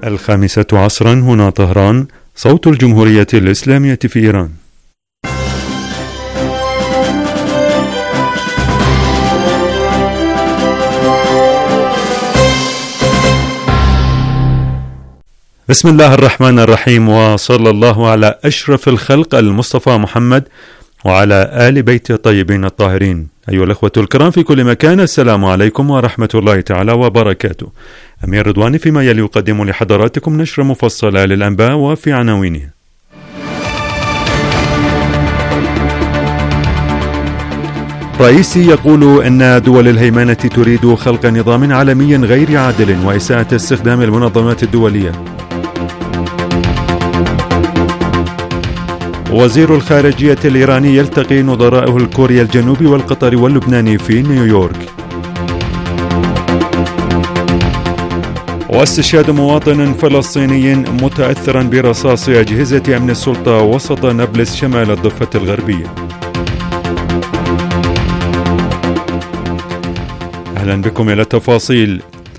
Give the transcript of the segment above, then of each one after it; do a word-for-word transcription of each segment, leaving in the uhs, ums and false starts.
الخامسة عصرا هنا طهران، صوت الجمهورية الإسلامية في إيران. بسم الله الرحمن الرحيم، وصلى الله على أشرف الخلق المصطفى محمد وعلى آل بيت الطيبين الطاهرين. أيها الأخوة الكرام في كل مكان، السلام عليكم ورحمة الله تعالى وبركاته. أمير رضواني فيما يلي يقدم لحضراتكم نشرة مفصلة للأنباء وفي عناوينها. رئيسي يقول أن دول الهيمنة تريد خلق نظام عالمي غير عادل وإساءة استخدام المنظمات الدولية. وزير الخارجية الإيراني يلتقي نظراءه الكوري الجنوبي والقطري واللبناني في نيويورك. واستشهاد مواطن فلسطيني متأثرا برصاص أجهزة أمن السلطة وسط نابلس شمال الضفة الغربية. أهلا بكم إلى التفاصيل.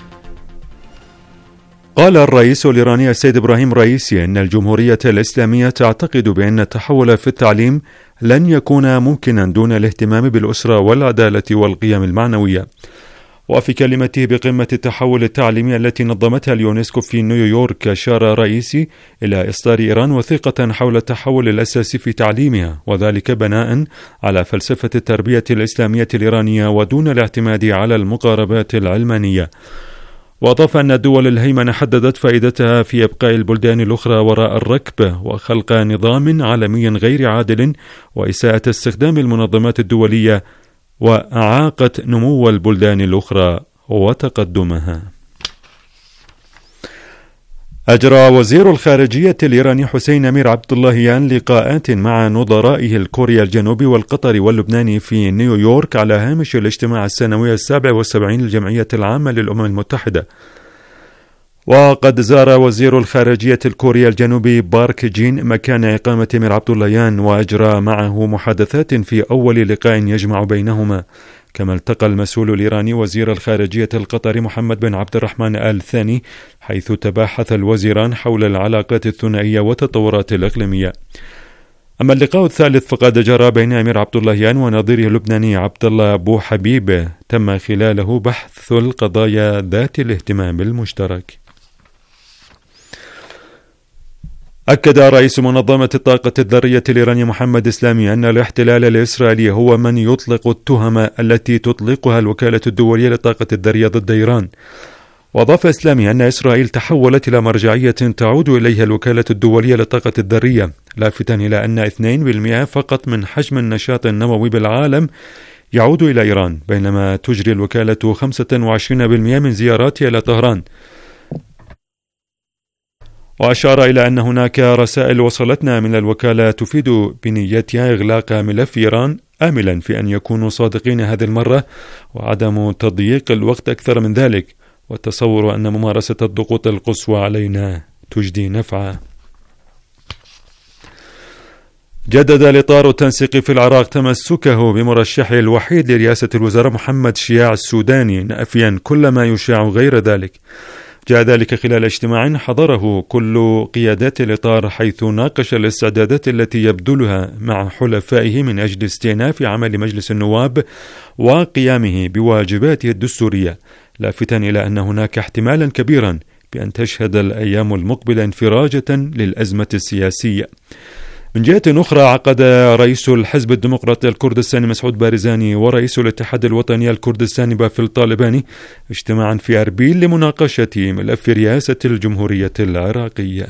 قال الرئيس الإيراني السيد إبراهيم رئيسي أن الجمهورية الإسلامية تعتقد بأن التحول في التعليم لن يكون ممكنا دون الاهتمام بالأسرة والعدالة والقيم المعنوية. وفي كلمته بقمة التحول التعليمي التي نظمتها اليونسكو في نيويورك، أشار رئيسي إلى إصدار إيران وثيقة حول التحول الأساسي في تعليمها، وذلك بناء على فلسفة التربية الإسلامية الإيرانية ودون الاعتماد على المقاربات العلمانية. وأضاف أن دول الهيمنة حددت فائدتها في إبقاء البلدان الأخرى وراء الركبة وخلق نظام عالمي غير عادل وإساءة استخدام المنظمات الدولية، وأعاقت نمو البلدان الأخرى وتقدمها. أجرى وزير الخارجية الإيراني حسين أمير عبد اللهيان لقاءات مع نظرائه الكوري الجنوبي والقطري واللبناني في نيويورك على هامش الاجتماع السنوي السابع والسبعين للجمعية العامة للأمم المتحدة. وقد زار وزير الخارجية الكوري الجنوبي بارك جين مكان إقامة أمير عبد اللهيان، وأجرى معه محادثات في أول لقاء يجمع بينهما. كما التقى المسؤول الإيراني وزير الخارجية القطري محمد بن عبد الرحمن آل ثاني، حيث تباحث الوزيران حول العلاقات الثنائية والتطورات الإقليمية. أما اللقاء الثالث فقد جرى بين أمير عبد اللهيان ونظيره اللبناني عبد الله أبو حبيب، تم خلاله بحث القضايا ذات الاهتمام المشترك. أكد رئيس منظمة الطاقة الذرية الإيرانية محمد إسلامي أن الاحتلال الإسرائيلي هو من يطلق التهم التي تطلقها الوكالة الدولية للطاقة الذرية ضد إيران. وأضاف إسلامي أن إسرائيل تحولت إلى مرجعية تعود إليها الوكالة الدولية للطاقة الذرية، لافتا إلى أن اثنين بالمئة فقط من حجم النشاط النووي بالعالم يعود إلى إيران، بينما تجري الوكالة خمسة وعشرين بالمئة من زياراتها إلى طهران. وأشار إلى أن هناك رسائل وصلتنا من الوكالة تفيد بنيتها إغلاق ملف إيران، آملا في أن يكونوا صادقين هذه المرة وعدم تضييق الوقت أكثر من ذلك، والتصور أن ممارسة الضغوط القصوى علينا تجدي نفعا. جدد الإطار التنسيقي في العراق تمسكه بمرشحه الوحيد لرئاسة الوزراء محمد شياع السوداني، نافيا كل ما يشاع غير ذلك. جاء ذلك خلال اجتماع حضره كل قيادات الإطار، حيث ناقش الاستعدادات التي يبذلها مع حلفائه من أجل استئناف عمل مجلس النواب وقيامه بواجباته الدستورية، لافتا إلى أن هناك احتمالا كبيرا بأن تشهد الأيام المقبلة انفراجة للأزمة السياسية. من جهة أخرى، عقد رئيس الحزب الديمقراطي الكردستاني مسعود بارزاني ورئيس الاتحاد الوطني الكردستاني بافل طالباني اجتماعا في أربيل لمناقشة ملف رئاسة الجمهورية العراقية.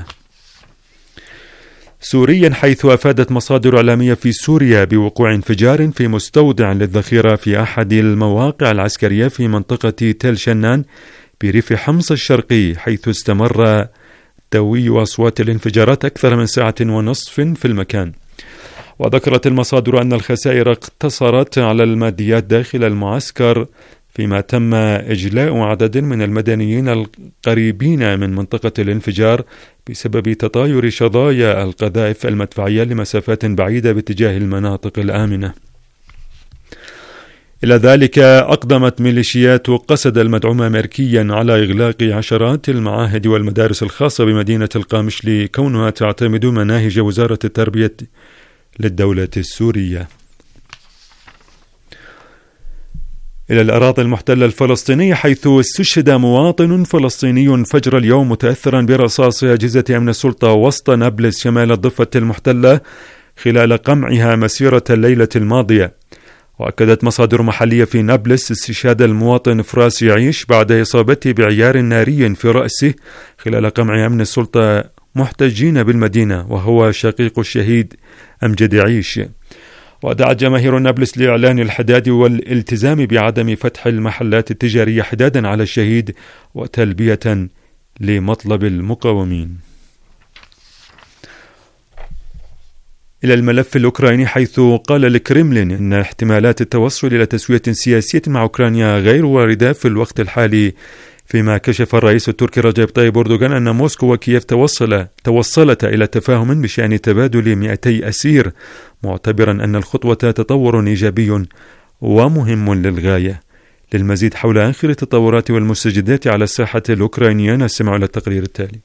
سوريا، حيث أفادت مصادر إعلامية في سوريا بوقوع انفجار في مستودع للذخيرة في أحد المواقع العسكرية في منطقة تل شنان بريف حمص الشرقي، حيث استمر توي أصوات الانفجارات أكثر من ساعة ونصف في المكان. وذكرت المصادر أن الخسائر اقتصرت على الماديات داخل المعسكر، فيما تم إجلاء عدد من المدنيين القريبين من منطقة الانفجار بسبب تطاير شظايا القذائف المدفعية لمسافات بعيدة باتجاه المناطق الآمنة. إلى ذلك أقدمت ميليشيات قسد المدعومة أمريكيا على إغلاق عشرات المعاهد والمدارس الخاصة بمدينة القامشلي كونها تعتمد مناهج وزارة التربية للدولة السورية. إلى الأراضي المحتلة الفلسطينية، حيث استشهد مواطن فلسطيني فجر اليوم متأثرا برصاص أجهزة أمن السلطة وسط نابلس شمال الضفة المحتلة خلال قمعها مسيرة الليلة الماضية. وأكدت مصادر محلية في نابلس استشهاد المواطن فراس يعيش بعد إصابته بعيار ناري في رأسه خلال قمع أمن السلطة محتجين بالمدينة، وهو شقيق الشهيد أمجد يعيش. ودعت جماهير نابلس لإعلان الحداد والالتزام بعدم فتح المحلات التجارية حدادا على الشهيد وتلبية لمطلب المقاومين. إلى الملف الأوكراني، حيث قال الكرملين إن احتمالات التوصل إلى تسوية سياسية مع أوكرانيا غير واردة في الوقت الحالي، فيما كشف الرئيس التركي رجب طيب أردوغان أن موسكو وكييف توصل توصلتا إلى تفاهم بشأن تبادل مئتي أسير، معتبرا أن الخطوة تطور إيجابي ومهم للغاية. للمزيد حول آخر التطورات والمستجدات على الساحة الأوكرانية نستمع إلى التقرير التالي.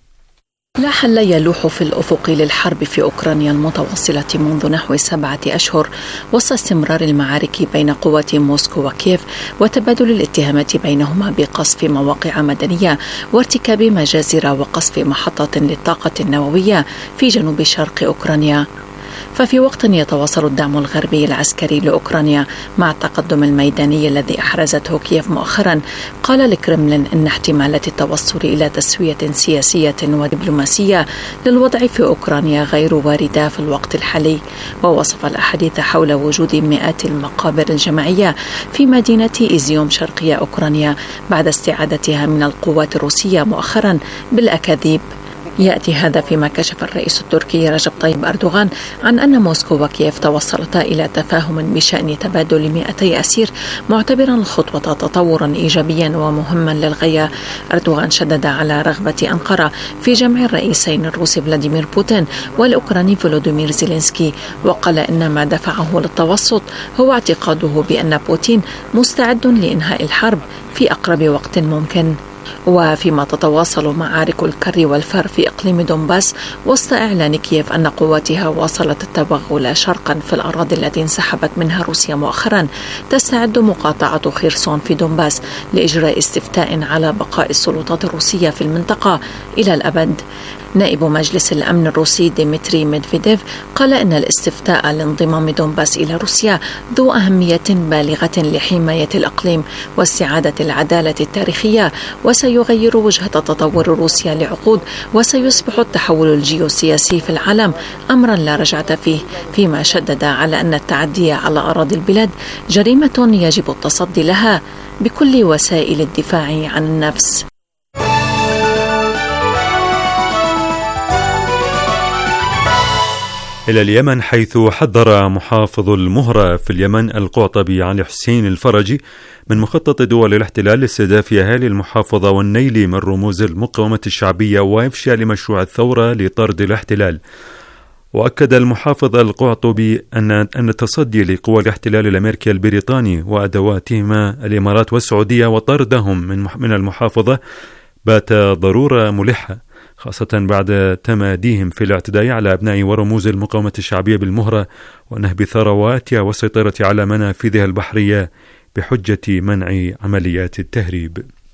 لا حل يلوح في الأفق للحرب في أوكرانيا المتواصلة منذ نحو سبعة أشهر وسط استمرار المعارك بين قوات موسكو وكييف وتبادل الاتهامات بينهما بقصف مواقع مدنية وارتكاب مجازر وقصف محطة للطاقة النووية في جنوب شرق أوكرانيا. ففي وقت يتواصل الدعم الغربي العسكري لأوكرانيا مع التقدم الميداني الذي أحرزته كييف مؤخرا، قال الكرملين إن احتمالات التوصل إلى تسوية سياسية ودبلوماسية للوضع في أوكرانيا غير واردة في الوقت الحالي. ووصف الأحاديث حول وجود مئات المقابر الجماعية في مدينة إيزيوم شرقية أوكرانيا بعد استعادتها من القوات الروسية مؤخرا بالأكاذيب. يأتي هذا فيما كشف الرئيس التركي رجب طيب أردوغان عن أن موسكو وكييف توصلتا إلى تفاهم بشأن تبادل مئتي أسير، معتبرا الخطوة تطورا إيجابيا ومهما للغاية. أردوغان شدد على رغبة أنقرة في جمع الرئيسين الروسي فلاديمير بوتين والأوكراني فولوديمير زيلينسكي، وقال إن ما دفعه للتوسط هو اعتقاده بأن بوتين مستعد لإنهاء الحرب في أقرب وقت ممكن. وفيما تتواصل معارك الكر والفر في إقليم دونباس وسط إعلان كييف أن قواتها واصلت التوغل شرقا في الأراضي التي انسحبت منها روسيا مؤخرا، تستعد مقاطعة خيرسون في دونباس لإجراء استفتاء على بقاء السلطات الروسية في المنطقة إلى الأبد. نائب مجلس الأمن الروسي ديمتري ميدفيديف قال إن الاستفتاء لانضمام دونباس إلى روسيا ذو أهمية بالغة لحماية الإقليم واستعادة العدالة التاريخية، وسيغير وجهة تطور روسيا لعقود، وسيصبح التحول الجيوسياسي في العالم أمرا لا رجعة فيه. فيما شدد على أن التعدي على أراضي البلاد جريمة يجب التصدي لها بكل وسائل الدفاع عن النفس. إلى اليمن، حيث حذر محافظ المهرة في اليمن القعطبي علي حسين الفرجي من مخطط دول الاحتلال لاستهداف أهالي المحافظة والنيل من رموز المقاومة الشعبية وإفشال مشروع الثورة لطرد الاحتلال. وأكد المحافظ القعطبي أن أن التصدي لقوى الاحتلال الأمريكي البريطاني وأدواتهما الإمارات والسعودية وطردهم من من المحافظة بات ضرورة ملحة، خاصة بعد تماديهم في الاعتداء على أبناء ورموز المقاومة الشعبية بالمهرة ونهب ثرواتها والسيطرة على منافذها البحرية بحجة منع عمليات التهريب.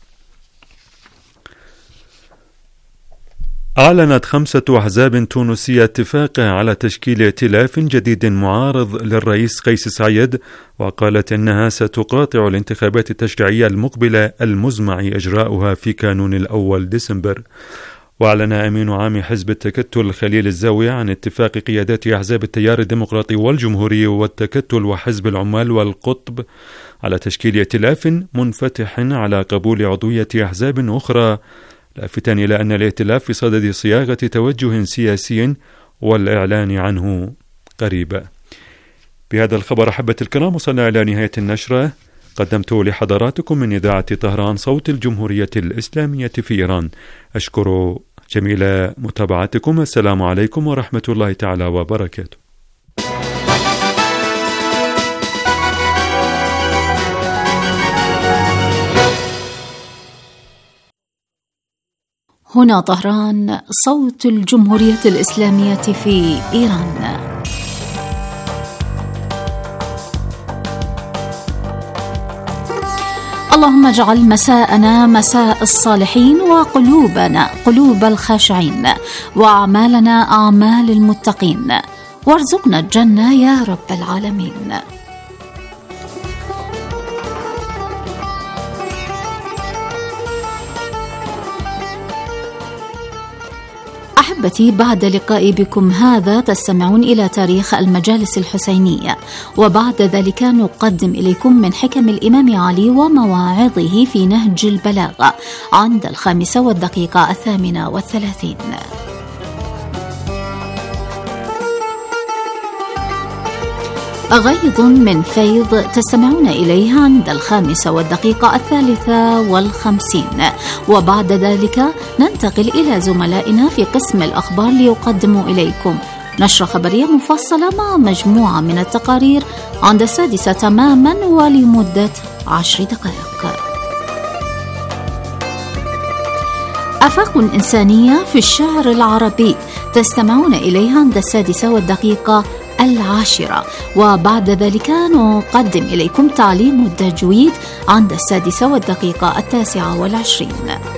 أعلنت خمسة أحزاب تونسية اتفاقا على تشكيل ائتلاف جديد معارض للرئيس قيس سعيد، وقالت إنها ستقاطع الانتخابات التشريعية المقبلة المزمع إجراؤها في كانون الأول ديسمبر. وأعلن أمين عام حزب التكتل خليل الزاوية عن اتفاق قيادات أحزاب التيار الديمقراطي والجمهوري والتكتل وحزب العمال والقطب على تشكيل ائتلاف منفتح على قبول عضوية أحزاب أخرى، لافتا إلى أن الائتلاف في صدد صياغة توجه سياسي والإعلان عنه قريبا. بهذا الخبر أحبة الكرام وصلنا إلى نهاية النشرة، قدمت لحضراتكم من إذاعة طهران صوت الجمهورية الإسلامية في إيران. أشكر جميل متابعتكم. السلام عليكم ورحمة الله تعالى وبركاته. هنا طهران، صوت الجمهورية الإسلامية في إيران. اللهم اجعل مساءنا مساء الصالحين، وقلوبنا قلوب الخاشعين، وأعمالنا أعمال المتقين، وارزقنا الجنة يا رب العالمين. أحبتي، بعد لقائي بكم هذا تستمعون إلى تاريخ المجالس الحسينية، وبعد ذلك نقدم إليكم من حكم الإمام علي ومواعظه في نهج البلاغة عند الخامسة والدقيقة الثامنة والثلاثين. غيض من فيض تستمعون إليه عند الخامسة والدقيقة الثالثة والخمسين، وبعد ذلك ننتقل إلى زملائنا في قسم الأخبار ليقدموا إليكم نشرة خبرية مفصلة مع مجموعة من التقارير عند السادسة تماما ولمدة عشر دقائق. آفاق إنسانية في الشعر العربي تستمعون إليها عند السادسة والدقيقة العاشرة، وبعد ذلك نقدم إليكم تعليم التجويد عند السادسة والدقيقة التاسعة والعشرين.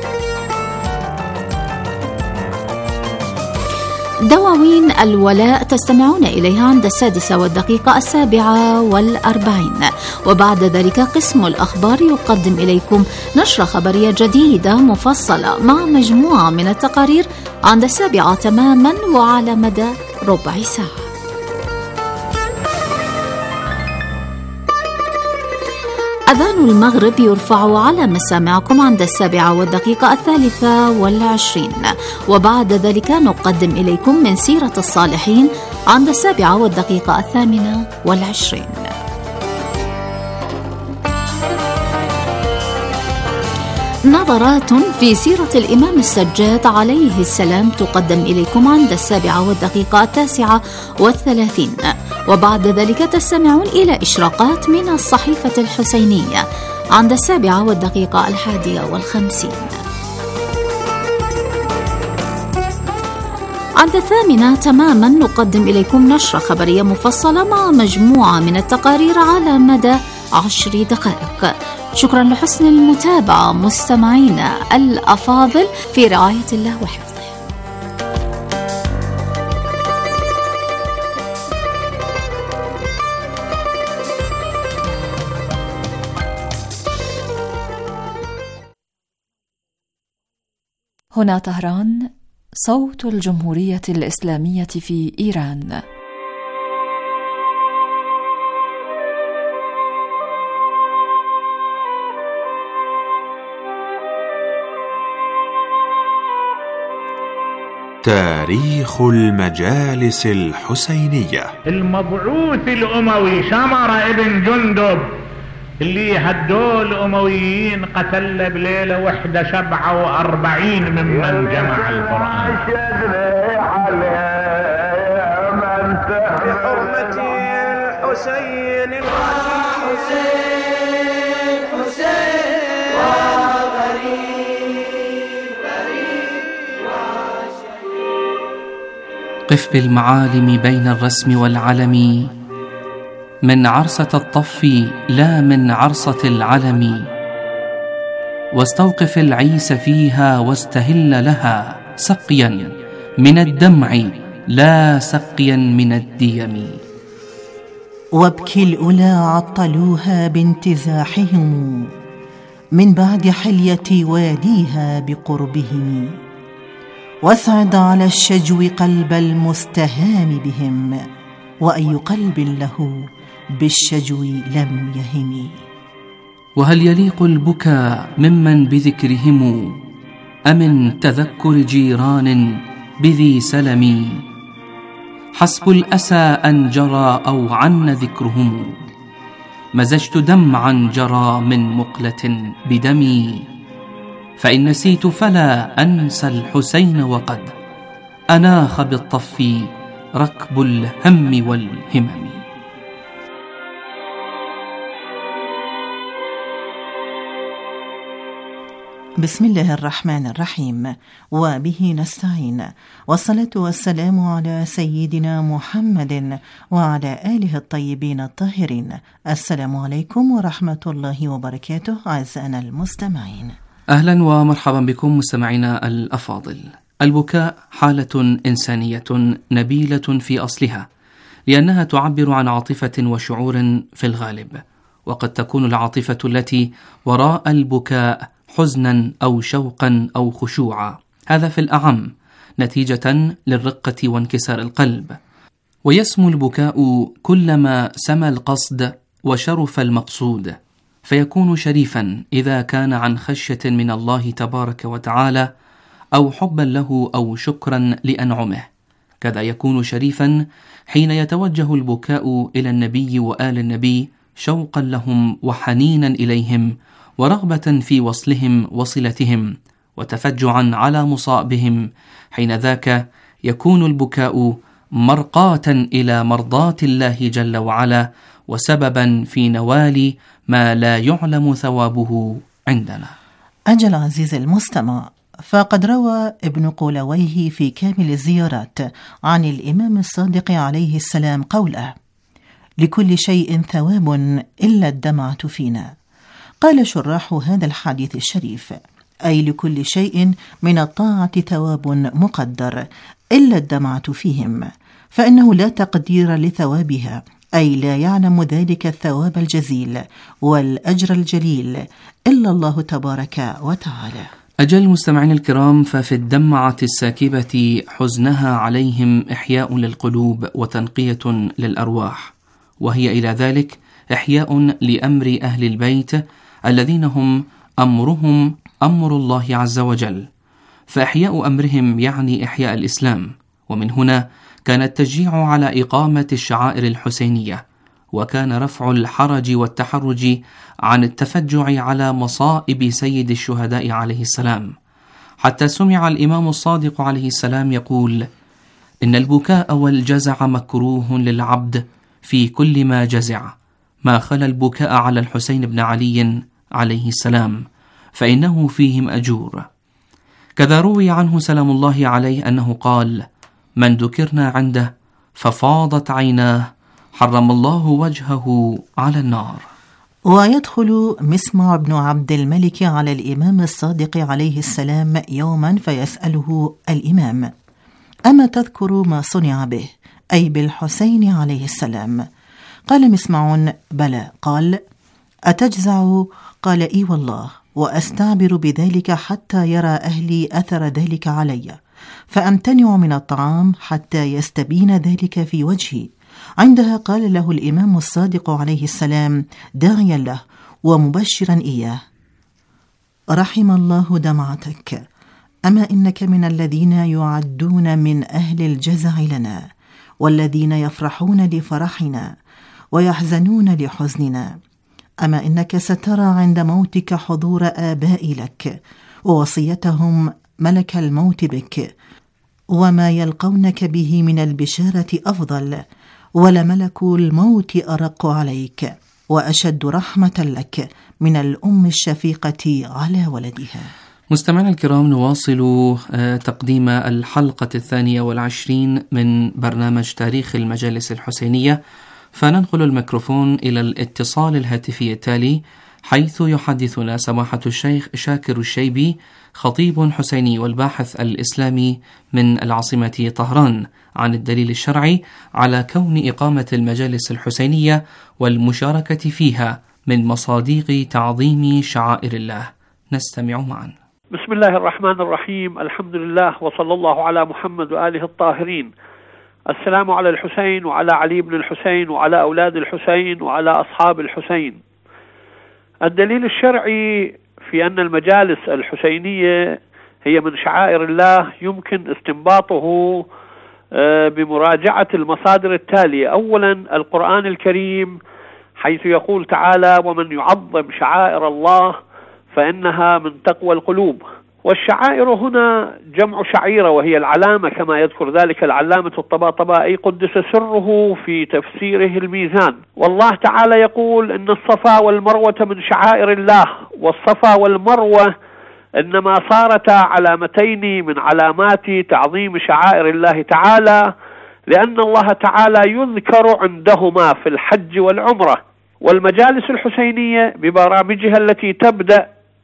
دواوين الولاء تستمعون إليها عند السادسة والدقيقة السابعة والأربعين، وبعد ذلك قسم الأخبار يقدم إليكم نشرة خبرية جديدة مفصلة مع مجموعة من التقارير عند السابعة تماما وعلى مدى ربع ساعة. أذان المغرب يرفع على مسامعكم عند السابعة والدقيقة الثالثة والعشرين، وبعد ذلك نقدم إليكم من سيرة الصالحين عند السابعة والدقيقة الثامنة والعشرين. نظرات في سيرة الإمام السجاد عليه السلام تقدم إليكم عند السابعة والدقيقة التاسعة والثلاثين، وبعد ذلك تستمعون إلى إشراقات من الصحيفة الحسينية عند السابعة والدقيقة الحادية والخمسين. عند الثامنة تماما نقدم إليكم نشرة خبرية مفصلة مع مجموعة من التقارير على مدى عشر دقائق. شكرا لحسن المتابعة مستمعينا الأفاضل، في رعاية الله وحفظه. هنا طهران، صوت الجمهورية الإسلامية في إيران. تاريخ المجالس الحسينية. المبعوث الأموي شمر ابن جندب اللي هدول الأمويين قتل بليلة وحدة سبعة وأربعين ممن جمع القرآن. بحرمة الحسين الحسين حسين وغريب غريب وشهيد. قف بالمعالم بين الرسم والعلم، من عرسة الطف لا من عرسة العلم، واستوقف العيس فيها واستهل لها سقيا من الدمع لا سقيا من الديم. وابكي الأولى عطلوها بانتزاحهم من بعد حلية واديها بقربهم، واسعد على الشجو قلب المستهام بهم، وأي قلب له بالشجو لم يهم. وهل يليق البكاء ممن بذكرهم أمن تذكر جيران بذي سلم؟ حسب الأسى أن جرى أو عن ذكرهم، مزجت دمعا جرى من مقلة بدمي، فإن نسيت فلا أنسى الحسين، وقد أناخ بالطف ركب الهم والهمم. بسم الله الرحمن الرحيم، وبه نستعين، والصلاة والسلام على سيدنا محمد وعلى آله الطيبين الطاهرين. السلام عليكم ورحمة الله وبركاته أعزائنا المستمعين. أهلا ومرحبا بكم مستمعينا الأفاضل. البكاء حالة إنسانية نبيلة في أصلها، لأنها تعبر عن عاطفة وشعور في الغالب، وقد تكون العاطفة التي وراء البكاء حزنا أو شوقا أو خشوعا، هذا في الأعم نتيجة للرقة وانكسار القلب. ويسمو البكاء كلما سمى القصد وشرف المقصود، فيكون شريفا إذا كان عن خشية من الله تبارك وتعالى أو حبا له أو شكرا لأنعمه. كذا يكون شريفا حين يتوجه البكاء إلى النبي وآل النبي شوقا لهم وحنينا إليهم ورغبة في وصلهم وصلتهم وتفجعا على مصائبهم. حين ذاك يكون البكاء مرقاة إلى مرضاة الله جل وعلا، وسببا في نوال ما لا يعلم ثوابه عندنا. أجل عزيز المستمع، فقد روى ابن قولويه في كامل الزيارات عن الإمام الصادق عليه السلام قوله: لكل شيء ثواب إلا الدمعة فينا. قال شراح هذا الحديث الشريف: أي لكل شيء من الطاعة ثواب مقدر إلا الدمعة فيهم، فإنه لا تقدير لثوابها، أي لا يعلم ذلك الثواب الجزيل والأجر الجليل إلا الله تبارك وتعالى. أجل مستمعين الكرام، ففي الدمعة الساكبة حزنها عليهم إحياء للقلوب وتنقية للأرواح، وهي إلى ذلك إحياء لأمر أهل البيت الذين هم أمرهم أمر الله عز وجل، فإحياء أمرهم يعني إحياء الإسلام. ومن هنا كان التشجيع على إقامة الشعائر الحسينية، وكان رفع الحرج والتحرج عن التفجع على مصائب سيد الشهداء عليه السلام، حتى سمع الإمام الصادق عليه السلام يقول: إن البكاء والجزع مكروه للعبد في كل ما جزع، ما خلا البكاء على الحسين بن علي عليه السلام، فإنه فيهم أجور. كذا روي عنه سلام الله عليه أنه قال: من ذكرنا عنده ففاضت عيناه حرم الله وجهه على النار. ويدخل مسمع بن عبد الملك على الإمام الصادق عليه السلام يوما فيسأله الإمام: أما تذكر ما صنع به، أي بالحسين عليه السلام؟ قال مسمع: بلى. قال: أتجزع؟ قال: إي والله، وأستعبر بذلك حتى يرى أهلي أثر ذلك علي، فأمتنع من الطعام حتى يستبين ذلك في وجهي. عندها قال له الإمام الصادق عليه السلام داعيا له ومبشرا إياه: رحم الله دمعتك، أما إنك من الذين يعدون من أهل الجزع لنا، والذين يفرحون لفرحنا ويحزنون لحزننا. أما إنك سترى عند موتك حضور آباء لك ووصيتهم ملك الموت بك، وما يلقونك به من البشارة أفضل، ولملك الموت أرق عليك وأشد رحمة لك من الأم الشفيقة على ولدها. مستمعينا الكرام، نواصل تقديم الحلقة الثانية والعشرين من برنامج تاريخ المجالس الحسينية، فننقل الميكروفون إلى الاتصال الهاتفي التالي، حيث يحدثنا سماحة الشيخ شاكر الشيبي، خطيب حسيني والباحث الإسلامي من العاصمة طهران، عن الدليل الشرعي على كون إقامة المجالس الحسينية والمشاركة فيها من مصادق تعظيم شعائر الله. نستمع معا. بسم الله الرحمن الرحيم، الحمد لله، وصلى الله على محمد وآله الطاهرين. السلام على الحسين وعلى علي بن الحسين وعلى أولاد الحسين وعلى أصحاب الحسين. الدليل الشرعي في أن المجالس الحسينية هي من شعائر الله يمكن استنباطه بمراجعة المصادر التالية. أولا، القرآن الكريم، حيث يقول تعالى: ومن يعظم شعائر الله فإنها من تقوى القلوب. والشعائر هنا جمع شعيرة، وهي العلامة، كما يذكر ذلك العلامة الطباطبائي قدس سره في تفسيره الميزان. والله تعالى يقول: إن الصفا والمروة من شعائر الله. والصفا والمروة إنما صارتا علامتين من علامات تعظيم شعائر الله تعالى، لأن الله تعالى يذكر عندهما في الحج والعمرة. والمجالس الحسينية ببرامجها التي تبدأ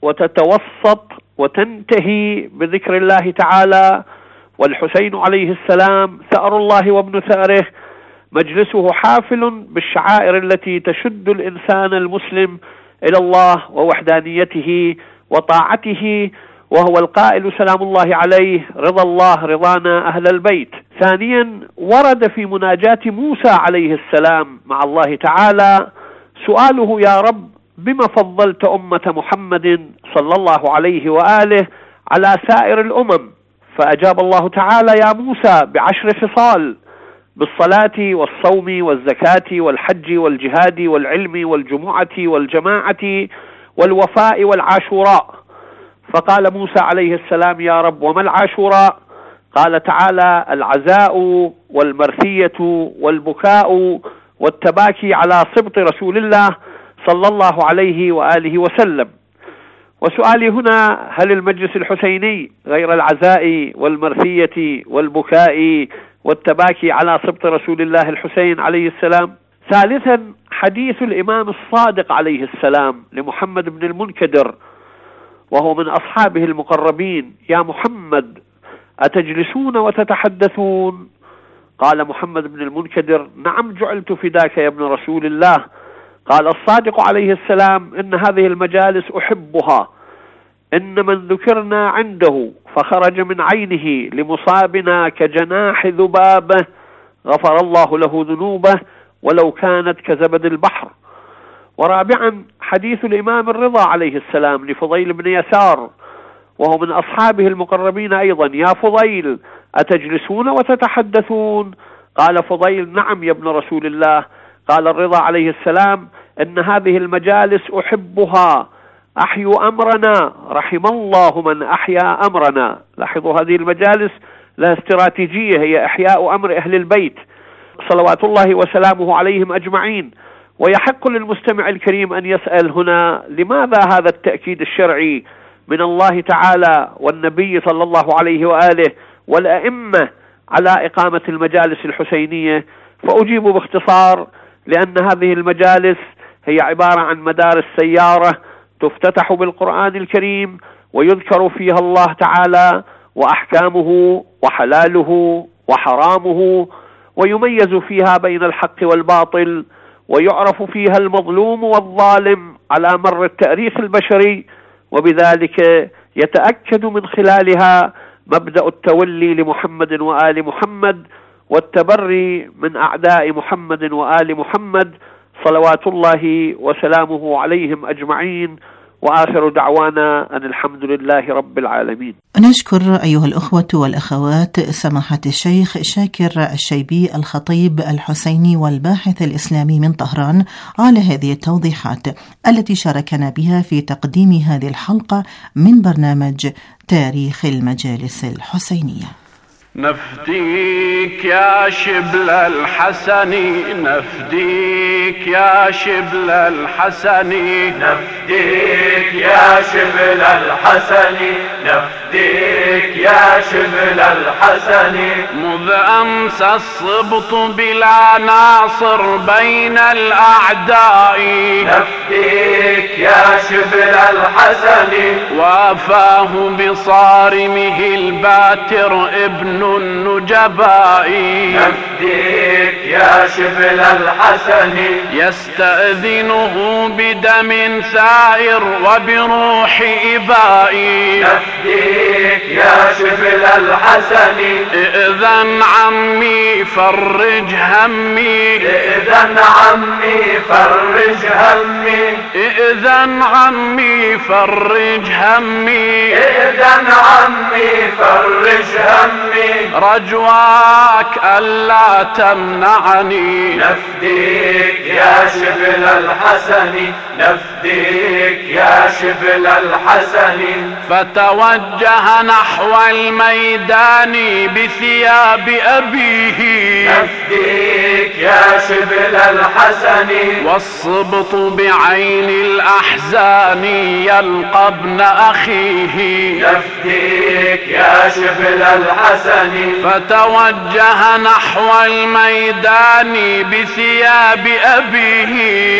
وتتوسط وتنتهي بذكر الله تعالى، والحسين عليه السلام ثأر الله وابن ثأره، مجلسه حافل بالشعائر التي تشد الإنسان المسلم إلى الله ووحدانيته وطاعته، وهو القائل سلام الله عليه: رضا الله رضانا أهل البيت. ثانيا، ورد في مناجاة موسى عليه السلام مع الله تعالى سؤاله: يا رب بما فضلت أمة محمد صلى الله عليه وآله على سائر الأمم؟ فأجاب الله تعالى: يا موسى بعشر خصال: بالصلاة والصوم والزكاة والحج والجهاد والعلم والجمعة والجماعة والوفاء والعاشوراء. فقال موسى عليه السلام: يا رب وما العاشوراء؟ قال تعالى: العزاء والمرثية والبكاء والتباكي على سبط رسول الله صلى الله عليه وآله وسلم. وسؤالي هنا: هل المجلس الحسيني غير العزاء والمرثية والبكاء والتباكي على سبط رسول الله الحسين عليه السلام؟ ثالثا، حديث الإمام الصادق عليه السلام لمحمد بن المنكدر وهو من أصحابه المقربين: يا محمد أتجلسون وتتحدثون؟ قال محمد بن المنكدر: نعم جعلت فداك يا ابن رسول الله. قال الصادق عليه السلام: إن هذه المجالس أحبها، إن من ذكرنا عنده فخرج من عينه لمصابنا كجناح ذبابه غفر الله له ذنوبه ولو كانت كزبد البحر. ورابعا، حديث الإمام الرضا عليه السلام لفضيل بن يسار وهو من أصحابه المقربين أيضا: يا فضيل أتجلسون وتتحدثون؟ قال فضيل: نعم يا ابن رسول الله. قال الرضا عليه السلام: إن هذه المجالس أحبها، أحيوا أمرنا، رحم الله من أحيا أمرنا. لاحظوا هذه المجالس لها استراتيجية، هي إحياء أمر أهل البيت صلوات الله وسلامه عليهم أجمعين. ويحق للمستمع الكريم أن يسأل هنا: لماذا هذا التأكيد الشرعي من الله تعالى والنبي صلى الله عليه وآله والأئمة على إقامة المجالس الحسينية؟ فأجيب باختصار: لأن هذه المجالس هي عبارة عن مدار السيارة تفتتح بالقرآن الكريم ويذكر فيها الله تعالى وأحكامه وحلاله وحرامه، ويميز فيها بين الحق والباطل، ويعرف فيها المظلوم والظالم على مر التاريخ البشري، وبذلك يتأكد من خلالها مبدأ التولي لمحمد وآل محمد والتبري من أعداء محمد وآل محمد صلوات الله وسلامه عليهم أجمعين. وآخر دعوانا أن الحمد لله رب العالمين. نشكر أيها الأخوة والأخوات سماحة الشيخ شاكر الشيبي الخطيب الحسيني والباحث الإسلامي من طهران على هذه التوضيحات التي شاركنا بها في تقديم هذه الحلقة من برنامج تاريخ المجالس الحسينية. نفديك يا شبل الحسني، نفديك يا شبل الحسني، نفديك يا شبل الحسني، نفديك يا شبل الحسني. مذ أمس الصبط بلا ناصر بين الأعداء، نفديك يا شبل الحسني. وافاه بصارمه الباتر ابن النجباء، نفديك يا شبل الحسني. يستأذنه بدم ثائر وبروح إباء، نفديك يا شبل الحسني. إذن عمي فرج همي، إذن عمي فرج همي، إذن عمي فرج همي، إذن عمي فرج همي. رجواك ألا تمنعني. نفديك يا شبل الحسن، نفديك يا شبل الحسن. فتوجه نحو الميدان بثياب أبيه. نفديك يا شبل الحسن. والصبط بعين الأحزان يلقى ابن أخيه. نفديك يا شبل الحسن. فتوجه نحو الميدان بثياب أبيه.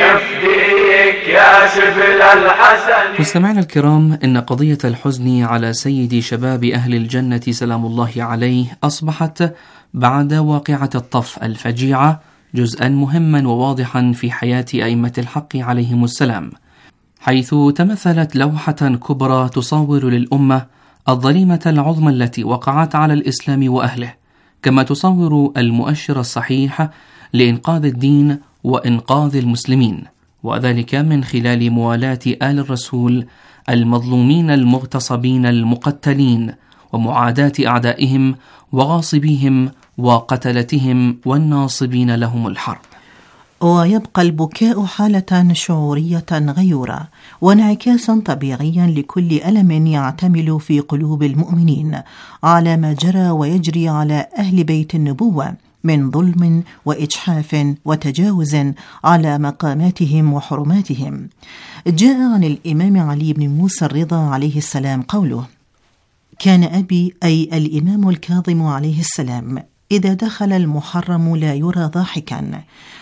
نفديك يا شبل الحسن. مستمعينا الكرام، إن قضية الحزن على سيد شباب أهل الجنة سلام الله عليه أصبحت بعد واقعة الطف الفجيعة جزءا مهما وواضحا في حياة أئمة الحق عليهم السلام، حيث تمثلت لوحة كبرى تصور للأمة الظليمة العظمى التي وقعت على الإسلام وأهله، كما تصور المؤشر الصحيح لإنقاذ الدين وإنقاذ المسلمين، وذلك من خلال موالاة آل الرسول المظلومين المغتصبين المقتلين، ومعاداة أعدائهم وغاصبيهم وقتلتهم والناصبين لهم الحرب. ويبقى البكاء حالة شعورية غيورة وانعكاسا طبيعيا لكل ألم يعتمل في قلوب المؤمنين على ما جرى ويجري على أهل بيت النبوة من ظلم وإجحاف وتجاوز على مقاماتهم وحرماتهم. جاء عن الإمام علي بن موسى الرضا عليه السلام قوله: كان أبي أي الإمام الكاظم عليه السلام إذا دخل المحرم لا يرى ضاحكا،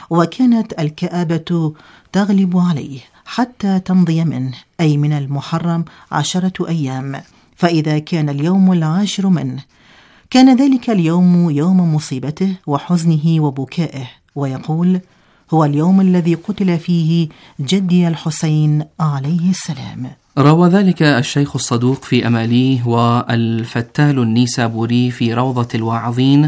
وكانت الكآبة تغلب عليه حتى تمضي منه أي من المحرم عشرة أيام، فإذا كان اليوم العاشر منه كان ذلك اليوم يوم مصيبته وحزنه وبكائه، ويقول: هو اليوم الذي قتل فيه جدي الحسين عليه السلام. روى ذلك الشيخ الصدوق في أماليه، والفتال النيسابوري في روضة الواعظين،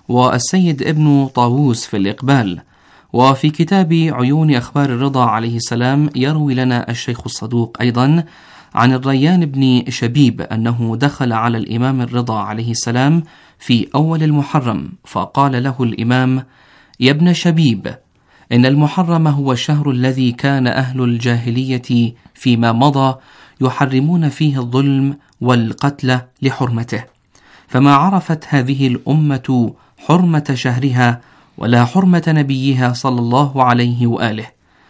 والسيد ابن طاووس في الإقبال. وفي كتاب عيون أخبار الرضا عليه السلام يروي لنا الشيخ الصدوق أيضا عن الريان بن شبيب أنه دخل على الإمام الرضا عليه السلام في أول المحرم، فقال له الإمام: يا ابن شبيب، إن المحرم هو الشهر الذي كان أهل الجاهلية فيما مضى يحرمون فيه الظلم والقتل لحرمته، فما عرفت هذه الأمة حرمة شهرها ولا حرمة نبيها صلى الله عليه وآله.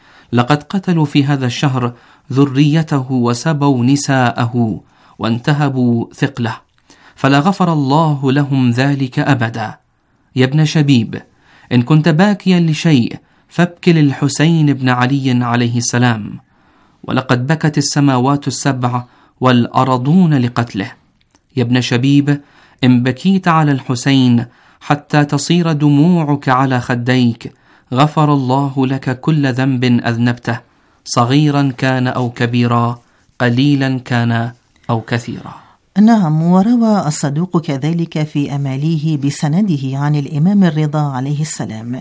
لقد قتلوا في هذا الشهر ذريته وسبوا نساءه وانتهبوا ثقله، فلا غفر الله لهم ذلك أبدا. يا ابن شبيب، إن كنت باكيا لشيء فابك للحسين بن علي عليه السلام، ولقد بكت السماوات السبع والأرضون لقتله. يا ابن شبيب، إن بكيت على الحسين حتى تصير دموعك على خديك غفر الله لك كل ذنب أذنبته، صغيرا كان أو كبيرا، قليلا كان أو كثيرا. نعم، وروى الصدوق كذلك في أماليه بسنده عن الإمام الرضا عليه السلام: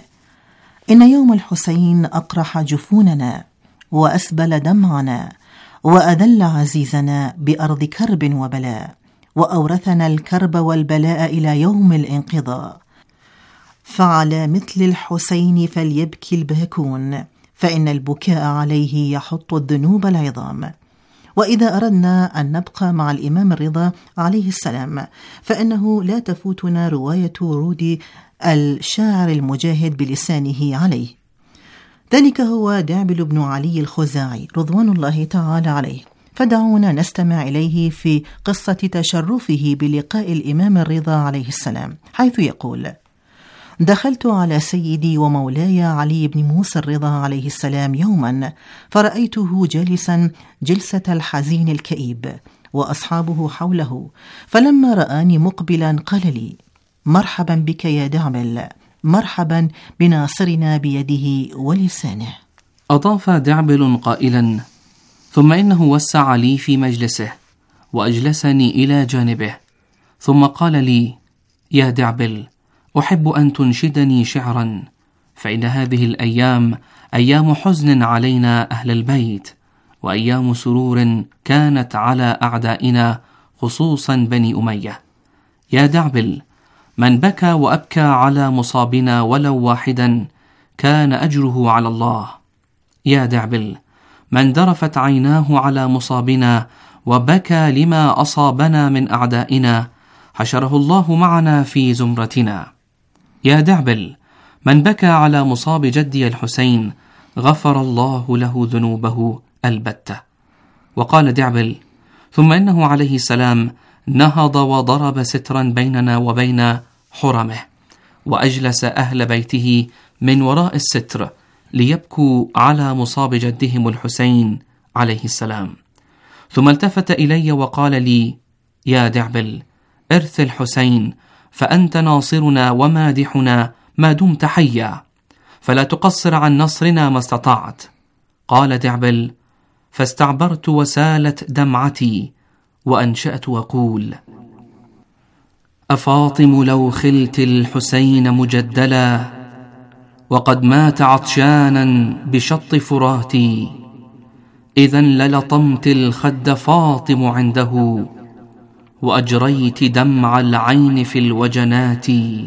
إن يوم الحسين أقرح جفوننا وأسبل دمعنا وأذل عزيزنا بأرض كرب وبلاء، وأورثنا الكرب والبلاء إلى يوم الانقضاء، فعلى مثل الحسين فليبكي الباكون، فإن البكاء عليه يحط الذنوب العظام. وإذا أردنا أن نبقى مع الإمام الرضا عليه السلام فإنه لا تفوتنا رواية ورود الشاعر المجاهد بلسانه عليه. ذلك هو دعبل بن علي الخزاعي رضوان الله تعالى عليه، فدعونا نستمع إليه في قصة تشرفه بلقاء الإمام الرضا عليه السلام، حيث يقول: دخلت على سيدي ومولاي علي بن موسى الرضا عليه السلام يوما، فرأيته جالسا جلسة الحزين الكئيب وأصحابه حوله، فلما رآني مقبلا قال لي: مرحبا بك يا دعبل، مرحبا بناصرنا بيده ولسانه. أضاف دعبل قائلا: ثم إنه وسع لي في مجلسه وأجلسني إلى جانبه، ثم قال لي: يا دعبل، أحب أن تنشدني شعرا، فإن هذه الأيام أيام حزن علينا أهل البيت، وأيام سرور كانت على أعدائنا خصوصا بني أمية. يا دعبل، من بكى وأبكى على مصابنا ولو واحدا كان أجره على الله. يا دعبل، من ذرفت عيناه على مصابنا وبكى لما أصابنا من أعدائنا حشره الله معنا في زمرتنا. يا دعبل، من بكى على مصاب جدي الحسين غفر الله له ذنوبه البتة. وقال دعبل: ثم إنه عليه السلام نهض وضرب سترا بيننا وبين حرمه، وأجلس أهل بيته من وراء الستر ليبكوا على مصاب جدهم الحسين عليه السلام. ثم التفت إلي وقال لي: يا دعبل، ارث الحسين، فأنت ناصرنا ومادحنا ما دمت حيا، فلا تقصر عن نصرنا ما استطعت. قال دعبل: فاستعبرت وسالت دمعتي وأنشأت وأقول: أفاطم لو خلت الحسين مجدلا وقد مات عطشانا بشط فراتي، إذا للطمت الخد فاطم عنده وأجريت دمع العين في الوجنات.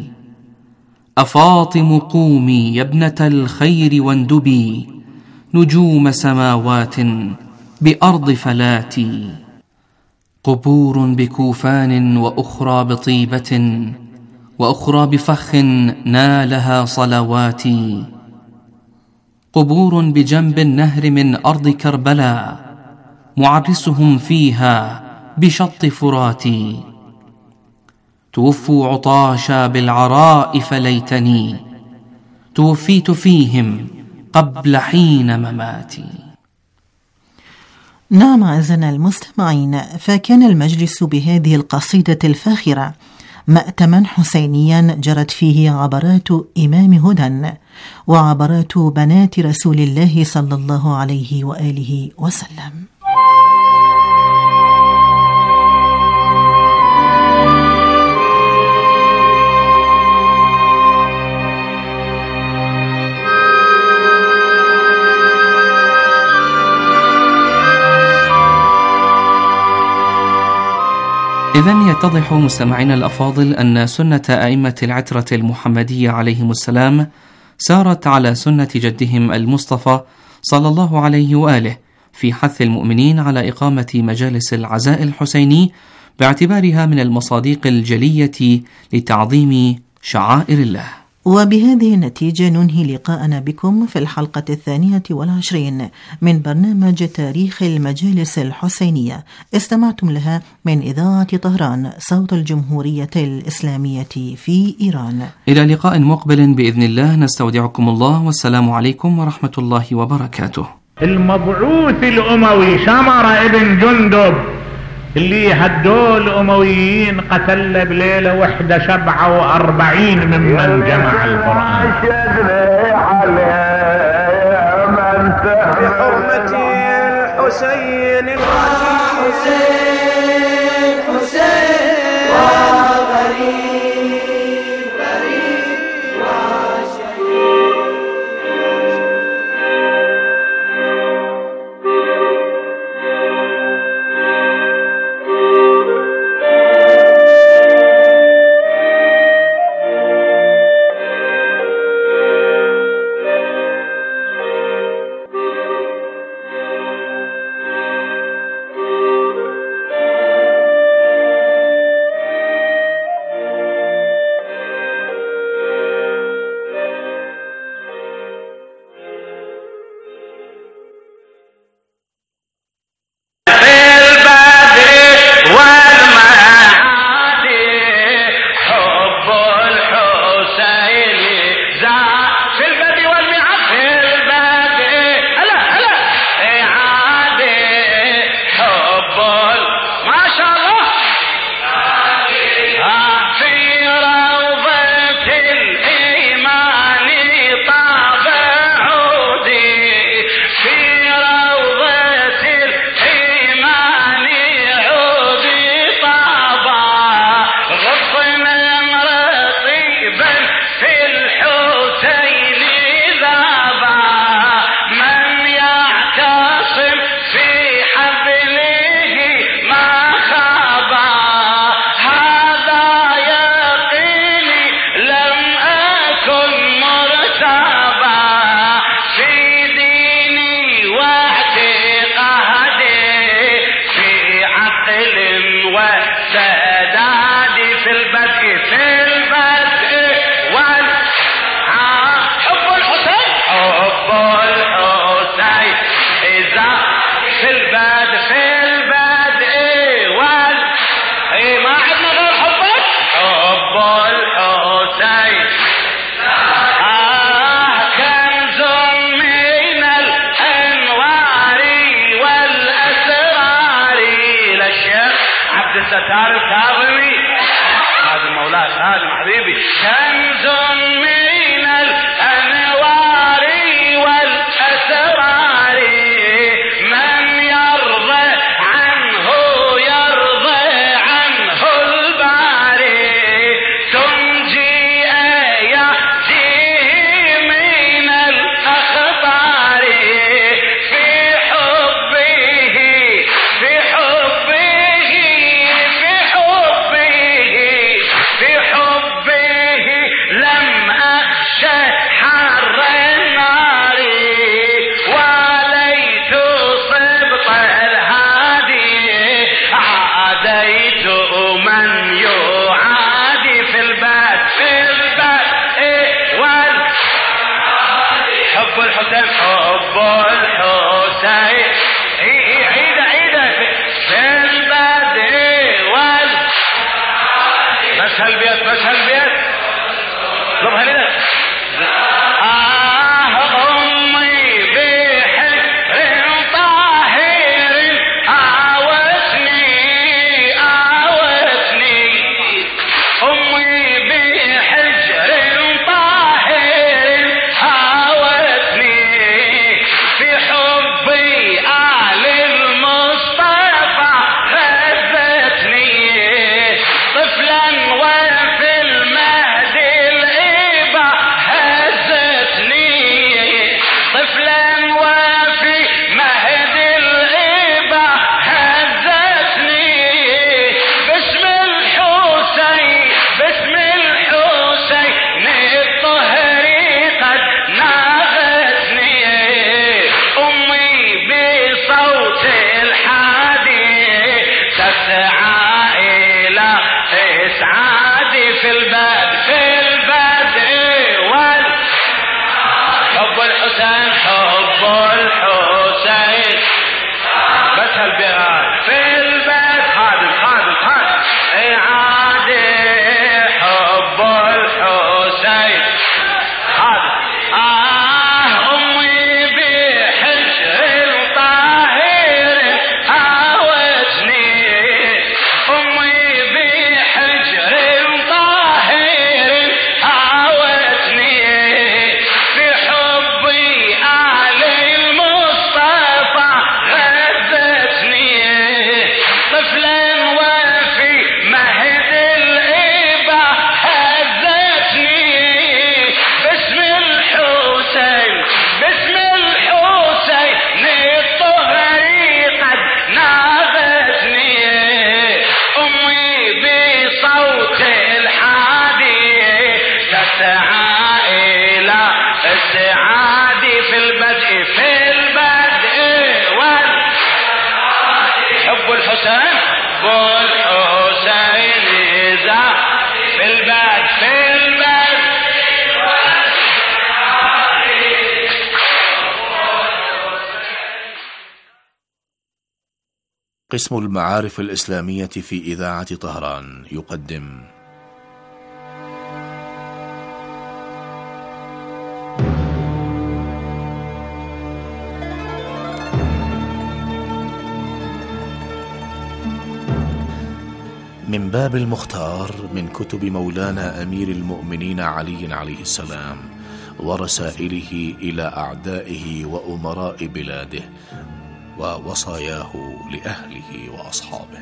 أفاطم قومي يا ابنة الخير واندبي نجوم سماوات بأرض فلاتي. قبور بكوفان وأخرى بطيبة وأخرى بفخ نالها صلواتي. قبور بجنب النهر من أرض كربلاء معرسهم فيها بشط فراتي. توفوا عطاشا بالعراء فليتني توفيت فيهم قبل حين مماتي. نعم أعزائنا المستمعين، فكان المجلس بهذه القصيدة الفاخرة مأتما حسينيا جرت فيه عبرات إمام هدى وعبرات بنات رسول الله صلى الله عليه وآله وسلم. إذن يتضح مستمعينا الأفاضل أن سنة أئمة العترة المحمدية عليهم السلام سارت على سنة جدهم المصطفى صلى الله عليه وآله في حث المؤمنين على إقامة مجالس العزاء الحسيني باعتبارها من المصادق الجلية لتعظيم شعائر الله. وبهذه النتيجة ننهي لقاءنا بكم في الحلقة الثانية والعشرين من برنامج تاريخ المجالس الحسينية، استمعتم لها من إذاعة طهران صوت الجمهورية الإسلامية في إيران. إلى لقاء مقبل بإذن الله، نستودعكم الله، والسلام عليكم ورحمة الله وبركاته. المبعوث الأموي شمر ابن جندب اللي هدول الأمويين قتل بليلة وحدة سبعة وأربعين ممن جمع القرآن. بحرمة الحسين حسين حسين وغريب غريب وشهيد. حب الحسين عيد عيد في البدء وال بس هالبيت بس هالبيت ضربها لنا قسم المعارف الإسلامية في إذاعة طهران يقدم من باب المختار من كتب مولانا أمير المؤمنين علي عليه السلام ورسائله إلى أعدائه وأمراء بلاده ووصاياه لأهله وأصحابه.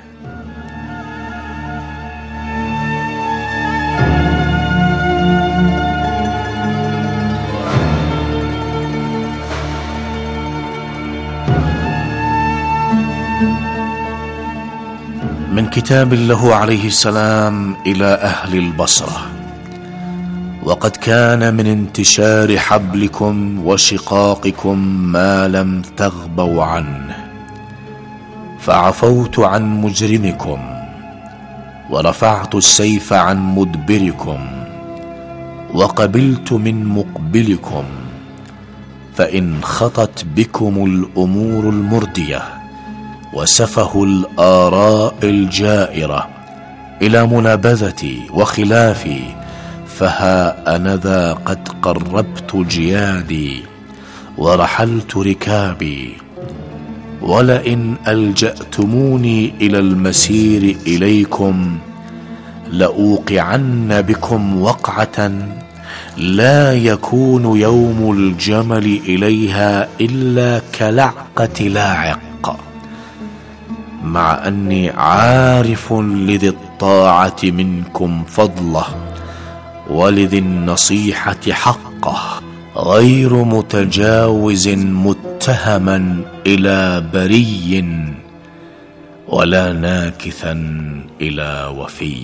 من كتاب له عليه السلام إلى أهل البصرة: وقد كان من انتشار حبلكم وشقاقكم ما لم تغبوا عنه، فعفوت عن مجرمكم ورفعت السيف عن مدبركم وقبلت من مقبلكم، فإن خطت بكم الأمور المردية وسفه الآراء الجائرة إلى منابذتي وخلافي، فها أنذا قد قربت جيادي ورحلت ركابي، ولئن ألجأتموني إلى المسير إليكم لأوقعن بكم وقعة لا يكون يوم الجمل إليها إلا كلعقة لاعق، مع أني عارف لذي الطاعة منكم فضله ولذي النصيحة حقه، غير متجاوز متهما إلى بري ولا ناكثا إلى وفي.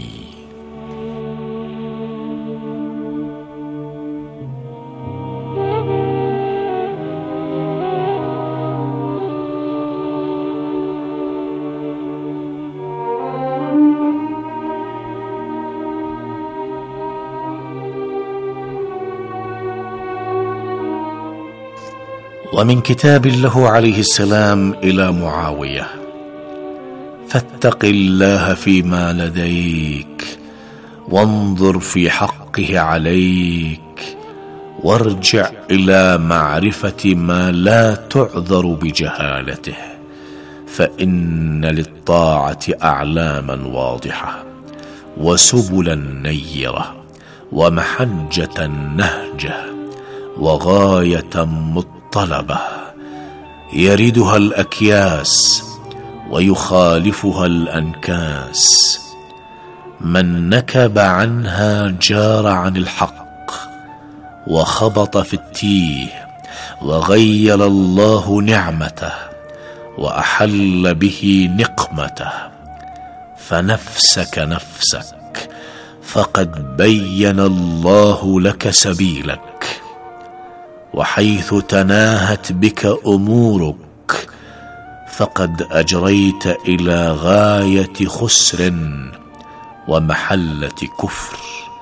ومن كتاب له عليه السلام إلى معاوية: فاتق الله فيما لديك وانظر في حقه عليك، وارجع إلى معرفة ما لا تعذر بجهالته، فإن للطاعة أعلاما واضحة وسبلا نيرة ومحجة نهجة وغاية مطلبة يردها الأكياس ويخالفها الأنكاس. من نكب عنها جار عن الحق وخبط في التيه، وغير الله نعمته وأحل به نقمته. فنفسك نفسك، فقد بين الله لك سبيلك، وحيث تناهت بك أمورك فقد أجريت إلى غاية خسر ومحلة كفر.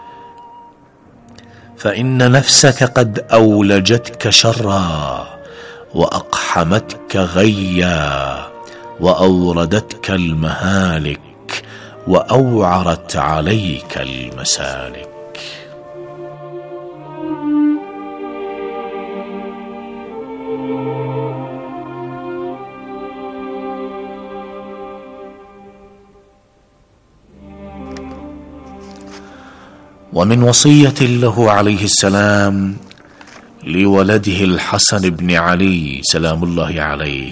فإن نفسك قد أولجتك شرا وأقحمتك غيا وأوردتك المهالك وأوعرت عليك المسالك. ومن وصية له عليه السلام لولده الحسن بن علي سلام الله عليه،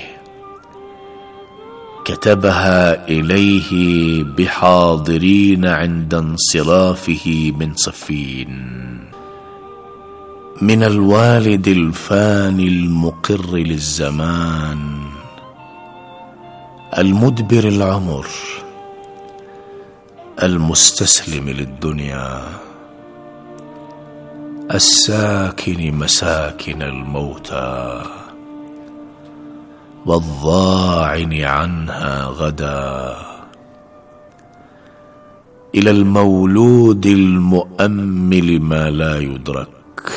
كتبها إليه بحاضرين عند انصرافه من صفين: من الوالد الفاني المقر للزمان، المدبر العمر، المستسلم للدنيا، الساكن مساكن الموتى، والضاعن عنها غدا، إلى المولود المؤمل ما لا يدرك،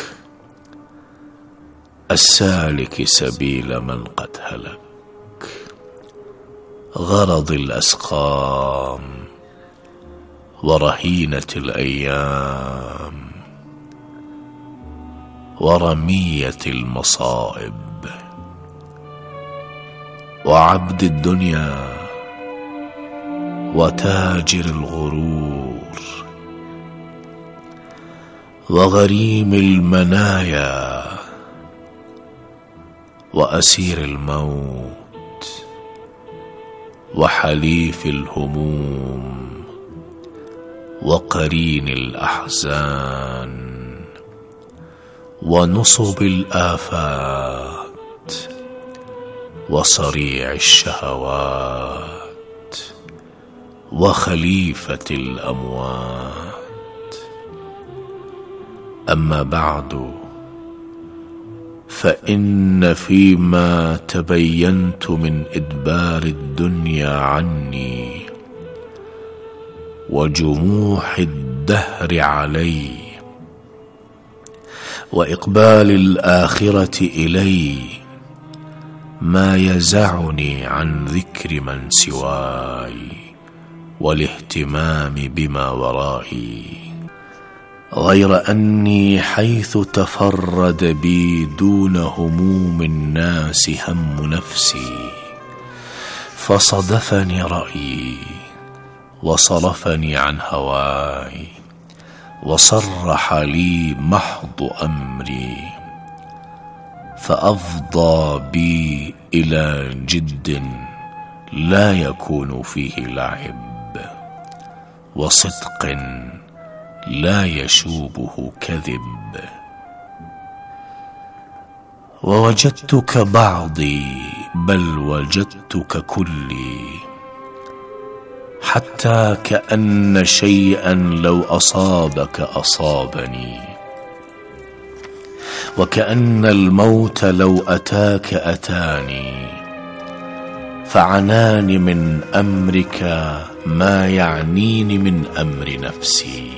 السالك سبيل من قد هلك، غرض الأسقام ورهينة الأيام ورمية المصائب، وعبد الدنيا وتاجر الغرور، وغريم المنايا وأسير الموت، وحليف الهموم، وقرين الأحزان، ونصب الآفات، وصريع الشهوات، وخليفة الأموات. أما بعد، فإن فيما تبينت من إدبار الدنيا عني وجموح الدهر علي وإقبال الآخرة إلي ما يزعني عن ذكر من سواي والاهتمام بما ورائي، غير أني حيث تفرد بي دون هموم الناس هم نفسي، فصدفني رأيي وصرفني عن هواي، وصرح لي محض أمري، فأفضى بي إلى جد لا يكون فيه لعب، وصدق لا يشوبه كذب. ووجدتك بعضي بل وجدتك كلي، حتى كأن شيئا لو أصابك أصابني، وكأن الموت لو أتاك أتاني، فعناني من أمرك ما يعنيني من أمر نفسي،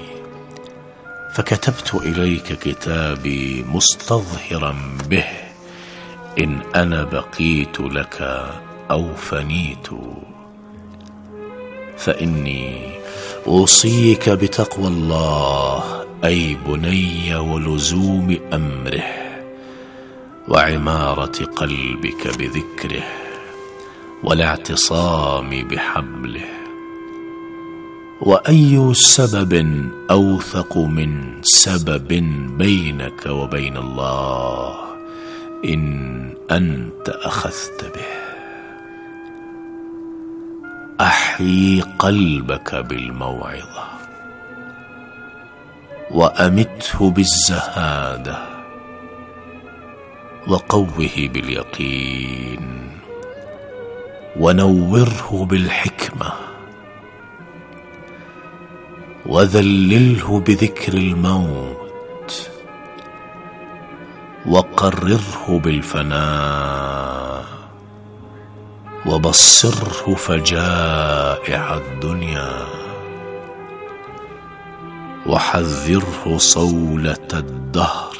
فكتبت إليك كتابي مستظهرا به إن أنا بقيت لك أو فنيت، فإني أوصيك بتقوى الله أي بني ولزوم أمره، وعمارة قلبك بذكره، والاعتصام بحبله. وأي سبب أوثق من سبب بينك وبين الله إن أنت أخذت به؟ أحيي قلبك بالموعظة، وأمته بالزهادة، وقوه باليقين، ونوره بالحكمة، وذلله بذكر الموت، وقرره بالفناء، وبصره فجائع الدنيا، وحذره صولة الدهر،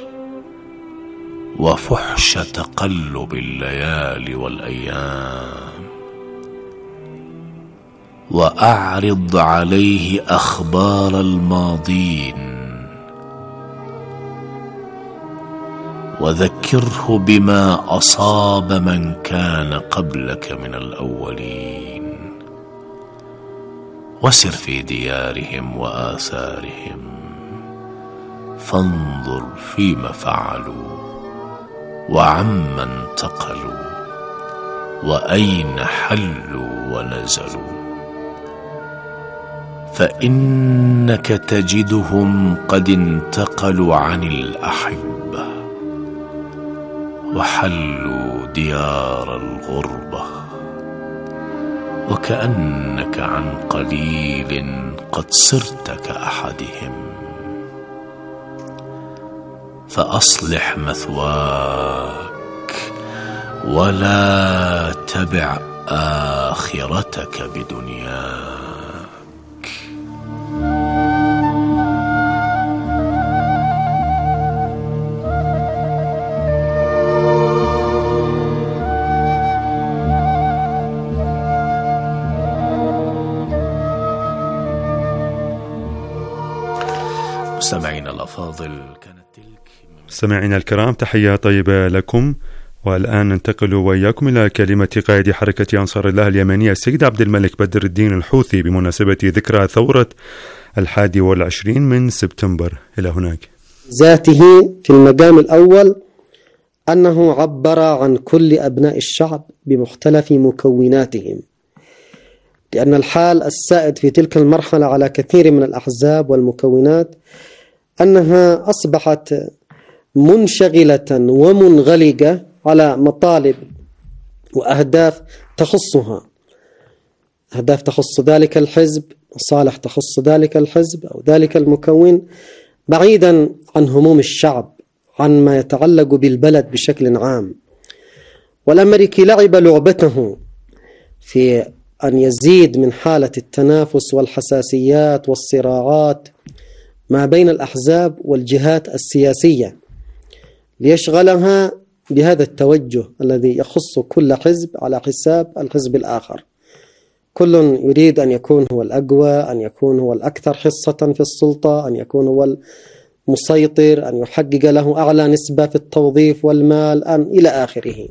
وفحش تقلب الليالي والأيام، وأعرض عليه أخبار الماضين، وذكره بما أصاب من كان قبلك من الأولين، وسر في ديارهم وآثارهم، فانظر فيما فعلوا، وعمن انتقلوا، وأين حلوا ونزلوا، فإنك تجدهم قد انتقلوا عن الأحبة، وحلوا ديار الغربة، وكأنك عن قليل قد صرت كأحدهم. فأصلح مثواك، ولا تبع آخرتك بدنياك. مستمعينا الأفاضل، كانت تلك مستمعينا الكرام، تحية طيبة لكم. والآن ننتقل وإياكم إلى كلمة قائد حركة أنصار الله اليمنية السيد عبد الملك بدر الدين الحوثي بمناسبة ذكرى ثورة الحادي والعشرين من سبتمبر. إلى هناك. ذاته في المقام الأول أنه عبر عن كل أبناء الشعب بمختلف مكوناتهم، لأن الحال السائد في تلك المرحلة على كثير من الأحزاب والمكونات أنها أصبحت منشغلة ومنغلقة على مطالب وأهداف تخصها، أهداف تخص ذلك الحزب، مصالح تخص ذلك الحزب أو ذلك المكون، بعيدا عن هموم الشعب، عن ما يتعلق بالبلد بشكل عام. والأمريكي لعب لعبته في أن يزيد من حالة التنافس والحساسيات والصراعات ما بين الأحزاب والجهات السياسية، ليشغلها بهذا التوجه الذي يخص كل حزب على حساب الحزب الآخر. كل يريد أن يكون هو الأقوى، أن يكون هو الأكثر حصة في السلطة، أن يكون هو المسيطر، أن يحقق له أعلى نسبة في التوظيف والمال، أن إلى آخره.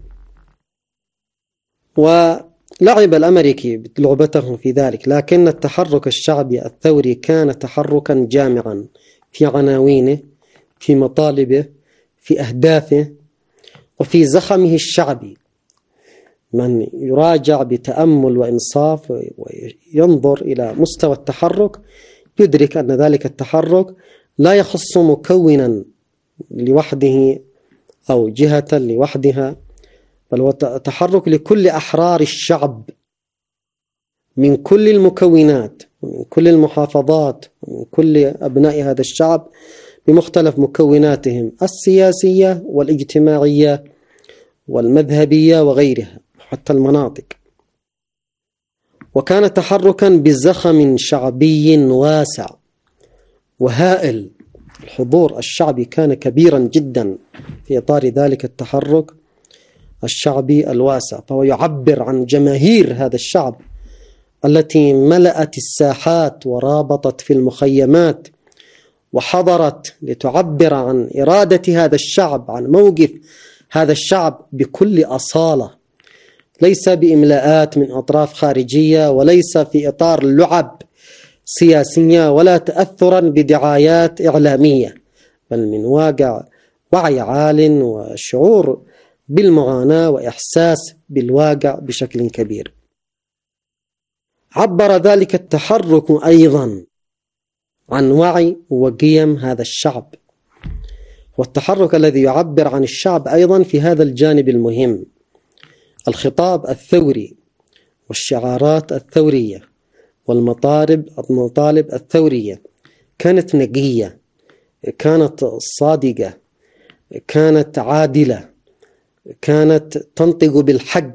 ولعب الأمريكي لعبته في ذلك، لكن التحرك الشعبي الثوري كان تحركا جامعا في عناوينه، في مطالبه، في أهدافه، وفي زخمه الشعبي. من يراجع بتأمل وإنصاف وينظر إلى مستوى التحرك يدرك أن ذلك التحرك لا يخص مكونا لوحده أو جهة لوحدها، بل هو تحرك لكل أحرار الشعب من كل المكونات ومن كل المحافظات ومن كل أبناء هذا الشعب بمختلف مكوناتهم السياسية والاجتماعية والمذهبية وغيرها، حتى المناطق. وكان تحركا بزخم شعبي واسع وهائل. الحضور الشعبي كان كبيرا جدا في إطار ذلك التحرك، الشعبي الواسع، فهو يعبر عن جماهير هذا الشعب التي ملأت الساحات ورابطت في المخيمات وحضرت لتعبر عن إرادة هذا الشعب، عن موقف هذا الشعب بكل أصالة، ليس بإملاءات من أطراف خارجية، وليس في إطار لعب سياسية، ولا تأثرا بدعايات إعلامية، بل من واقع وعي عال وشعور بالمعاناة وإحساس بالواقع بشكل كبير. عبر ذلك التحرك أيضا عن وعي وقيم هذا الشعب، والتحرك الذي يعبر عن الشعب أيضا في هذا الجانب المهم، الخطاب الثوري والشعارات الثورية والمطالب المطالب الثورية كانت نقية، كانت صادقة، كانت عادلة، كانت تنطق بالحق،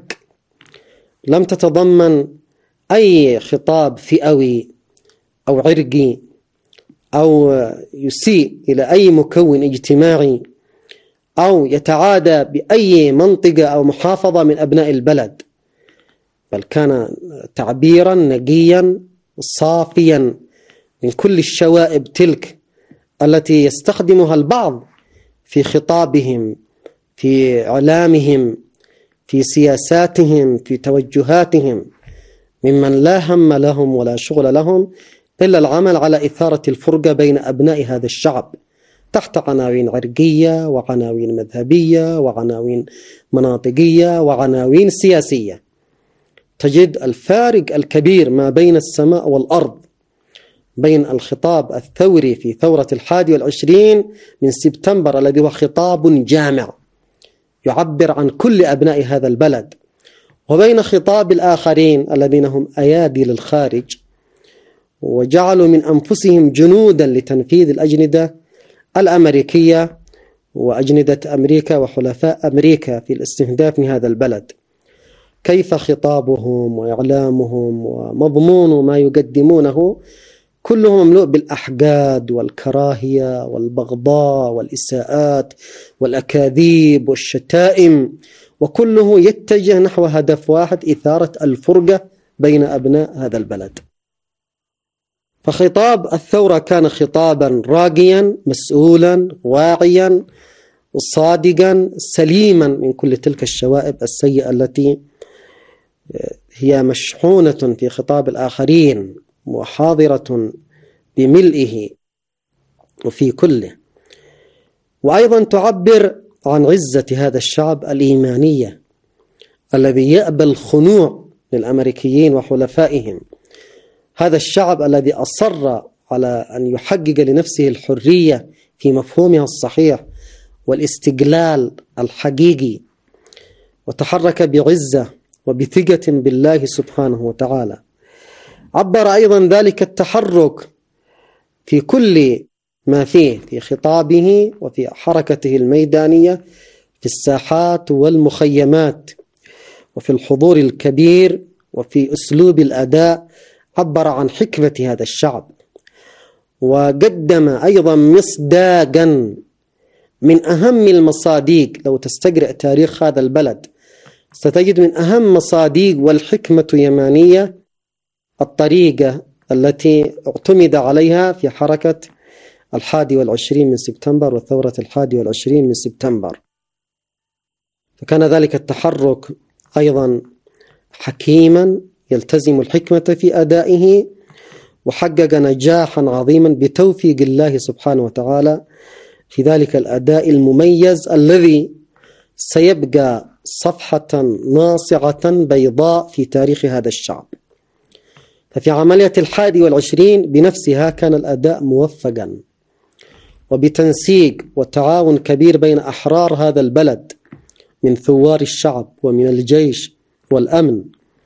لم تتضمن أي خطاب فئوي أو عرقي أو يسيء إلى أي مكون اجتماعي أو يتعادى بأي منطقة أو محافظة من أبناء البلد، بل كان تعبيرا نقيا صافيا من كل الشوائب تلك التي يستخدمها البعض في خطابهم، في إعلامهم، في سياساتهم، في توجهاتهم، ممن لا هم لهم ولا شغل لهم إلا العمل على إثارة الفرقة بين أبناء هذا الشعب تحت عناوين عرقية وعناوين مذهبية وعناوين مناطقية وعناوين سياسية. تجد الفارق الكبير ما بين السماء والأرض بين الخطاب الثوري في ثورة الحادي والعشرين من سبتمبر الذي هو خطاب جامع يعبر عن كل أبناء هذا البلد، وبين خطاب الآخرين الذين هم أيادي للخارج وجعلوا من أنفسهم جنودا لتنفيذ الأجندة الأمريكية وأجندة أمريكا وحلفاء أمريكا في الاستهداف من هذا البلد. كيف خطابهم وإعلامهم ومضمون ما يقدمونه كله مملوء بالأحقاد والكراهية والبغضاء والإساءات والأكاذيب والشتائم، وكله يتجه نحو هدف واحد، إثارة الفرقة بين أبناء هذا البلد. فخطاب الثورة كان خطابا راقيا مسؤولا واعيا صادقا سليما من كل تلك الشوائب السيئة التي هي مشحونة في خطاب الآخرين وحاضرة بملئه وفي كله. وأيضا تعبر عن عزة هذا الشعب الإيمانية الذي يأبى الخنوع للأمريكيين وحلفائهم، هذا الشعب الذي أصر على أن يحقق لنفسه الحرية في مفهومها الصحيح والاستقلال الحقيقي، وتحرك بعزة وبثقة بالله سبحانه وتعالى. عبر أيضا ذلك التحرك في كل ما فيه في خطابه وفي حركته الميدانية في الساحات والمخيمات وفي الحضور الكبير وفي أسلوب الأداء، عبر عن حكمة هذا الشعب، وقدم أيضا مصداقا من أهم المصاديق. لو تستقرأ تاريخ هذا البلد ستجد من أهم مصاديق والحكمة يمانية الطريقة التي اعتمد عليها في حركة الحادي والعشرين من سبتمبر وثورة الحادي والعشرين من سبتمبر. فكان ذلك التحرك أيضا حكيما يلتزم الحكمة في أدائه، وحقق نجاحا عظيما بتوفيق الله سبحانه وتعالى في ذلك الأداء المميز الذي سيبقى صفحة ناصعة بيضاء في تاريخ هذا الشعب. ففي عملية الحادي والعشرين بنفسها كان الأداء موفقا، وبتنسيق وتعاون كبير بين أحرار هذا البلد من ثوار الشعب ومن الجيش والأمن،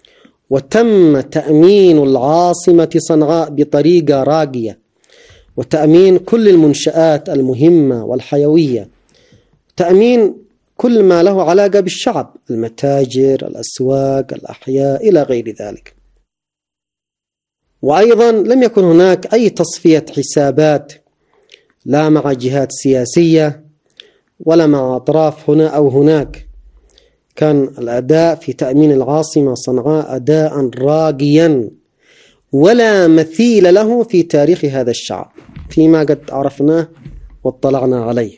وتم تأمين العاصمة صنعاء بطريقة راقية، وتأمين كل المنشآت المهمة والحيوية، تأمين كل ما له علاقة بالشعب، المتاجر، الأسواق، الأحياء إلى غير ذلك. وأيضا لم يكن هناك أي تصفية حسابات لا مع جهات سياسية ولا مع أطراف هنا أو هناك، كان الأداء في تأمين العاصمة صنعاء أداء راقيا ولا مثيل له في تاريخ هذا الشعب فيما قد عرفناه واطلعنا عليه.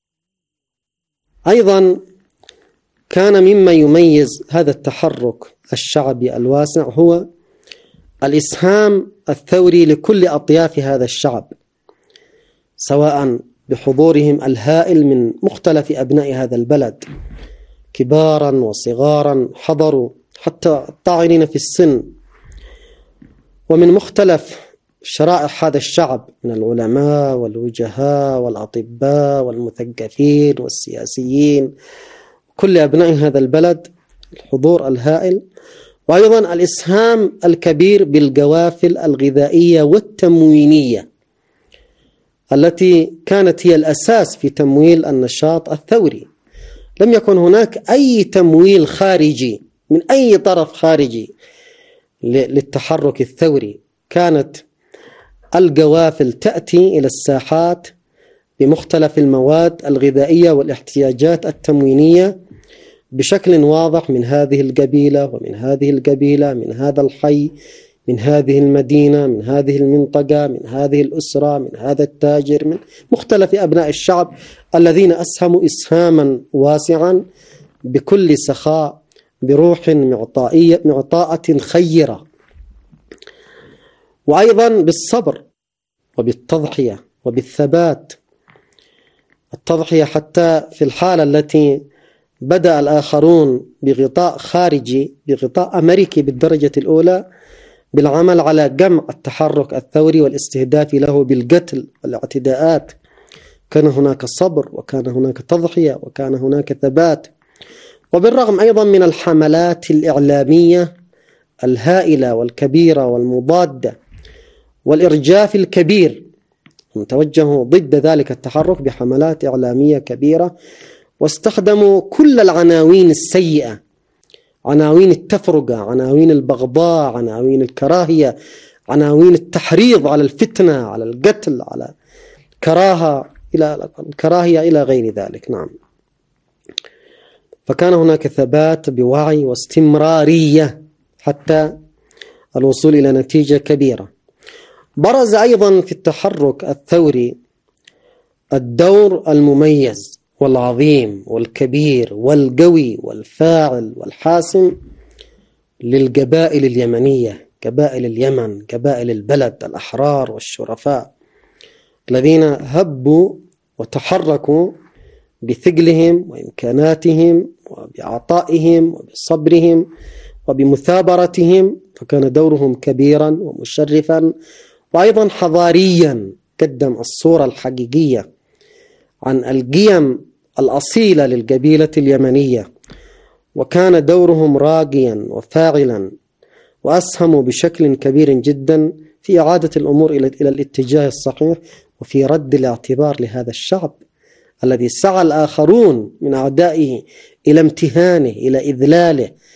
أيضا كان مما يميز هذا التحرك الشعبي الواسع هو الإسهام الثوري لكل أطياف هذا الشعب، سواء بحضورهم الهائل من مختلف أبناء هذا البلد، كبارا وصغارا حضروا، حتى الطاعنين في السن، ومن مختلف شرائح هذا الشعب من العلماء والوجهاء والأطباء والمثقفين والسياسيين، كل أبناء هذا البلد الحضور الهائل. وأيضا الإسهام الكبير بالقوافل الغذائية والتموينية التي كانت هي الأساس في تمويل النشاط الثوري. لم يكن هناك أي تمويل خارجي من أي طرف خارجي للتحرك الثوري، كانت القوافل تأتي إلى الساحات بمختلف المواد الغذائية والاحتياجات التموينية بشكل واضح من هذه القبيلة ومن هذه القبيلة، من هذا الحي، من هذه المدينة، من هذه المنطقة، من هذه الأسرة، من هذا التاجر، من مختلف أبناء الشعب الذين أسهموا إسهاما واسعا بكل سخاء بروح معطائية معطاءة خيرة، وأيضا بالصبر وبالتضحية وبالثبات. التضحية حتى في الحالة التي بدأ الآخرون بغطاء خارجي، بغطاء أمريكي بالدرجة الأولى، بالعمل على جمع التحرك الثوري والاستهداف له بالقتل والاعتداءات، كان هناك صبر وكان هناك تضحية وكان هناك ثبات. وبالرغم أيضا من الحملات الإعلامية الهائلة والكبيرة والمضادة والإرجاف الكبير، هم توجهوا ضد ذلك التحرك بحملات إعلامية كبيرة، واستخدموا كل العناوين السيئة، عناوين التفرقة، عناوين البغضاء، عناوين الكراهية، عناوين التحريض على الفتنة، على القتل، على كراهة إلى الكراهية إلى غير ذلك. نعم، فكان هناك ثبات بوعي واستمرارية حتى الوصول إلى نتيجة كبيرة. برز أيضا في التحرك الثوري الدور المميز والعظيم والكبير والقوي والفاعل والحاسم للقبائل اليمنية، قبائل اليمن، قبائل البلد، الأحرار والشرفاء الذين هبوا وتحركوا بثقلهم وإمكاناتهم وبعطائهم وبصبرهم وبمثابرتهم، فكان دورهم كبيرا ومشرفا وأيضا حضاريا، قدم الصورة الحقيقية عن القيم الأصيلة للقبيلة اليمنية، وكان دورهم راقيا وفاعلا، وأسهموا بشكل كبير جدا في إعادة الأمور إلى الاتجاه الصحيح وفي رد الاعتبار لهذا الشعب الذي سعى الآخرون من أعدائه إلى امتهانه، إلى إذلاله،